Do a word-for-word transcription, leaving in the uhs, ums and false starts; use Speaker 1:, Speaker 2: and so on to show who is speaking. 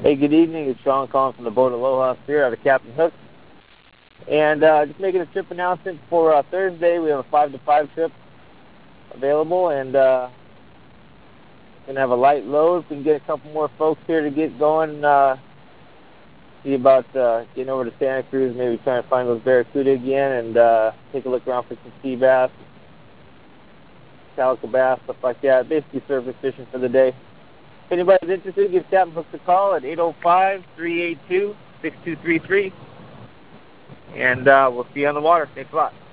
Speaker 1: Hey, good evening. It's Sean calling from the Boat Aloha here out of Captain Hook. And uh, just making a trip announcement for uh, Thursday. We have a five to five trip available, and uh, going to have a light load. If we can get a couple more folks here to get going, uh, see about uh, getting over to Santa Cruz, maybe trying to find those barracuda again, and uh, take a look around for some sea bass, calico bass, stuff like that. Basically surface fishing for the day. If anybody's interested, give Captain Hook a call at eight oh five, three eight two, six two three three. And uh, we'll see you on the water. Thanks a lot.